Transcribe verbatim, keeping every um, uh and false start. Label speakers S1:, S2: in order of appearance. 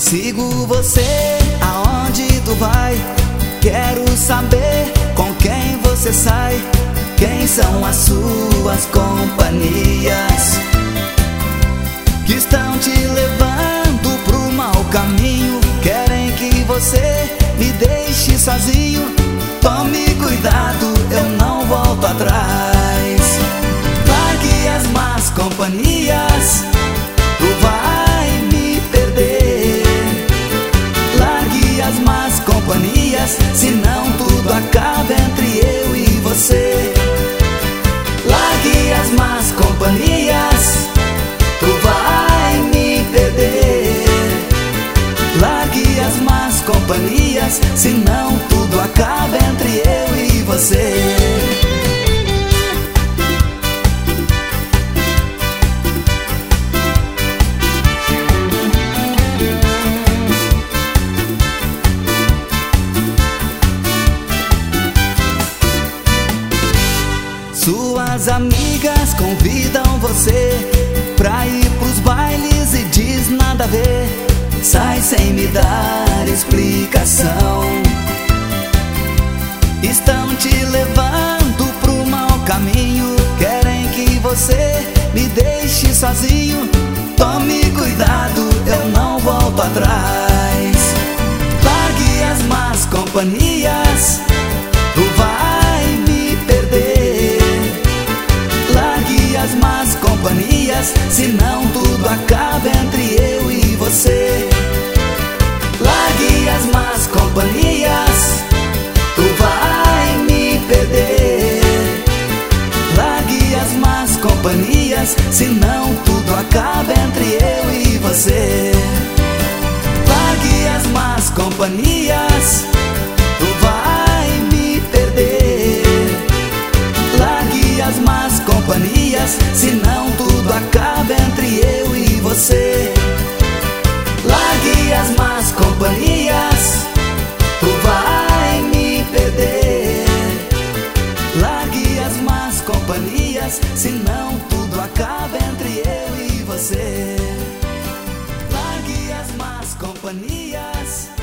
S1: Sigo você aonde tu vai. Quero saber com quem você sai. Quem são as suas companhias que estão te levando pro mau caminho? Querem que você me deixe sozinho. Tome cuidado, eu não volto atrás. Largue as más companhias, tu vai me perder. Largue as más companhias, senão tudo acaba entre eu e você. Largue as más companhias, tu vai me perder. Largue as más companhias, senão tudo acaba entre eu e você. Suas amigas convidam você pra ir pros bailes e diz nada a ver. Sai sem me dar explicação. Estão te levando pro mau caminho. Querem que você me deixe sozinho. Tome cuidado, eu não volto atrás. Largue as más companhias, tu vai me perder. Largue as más companhias, senão tudo acaba entre eu e você. Largue as más companhias, tu vai me perder. Largue as más companhias, senão tudo acaba entre eu e você. Largue as más companhias, tu vai me perder. Largue as más companhias, senão tudo acaba entre eu e você. Largue as más companhias, tu vai me perder. Largue as más companhias, senão tudo acaba entre eu e você. Largue as más companhias.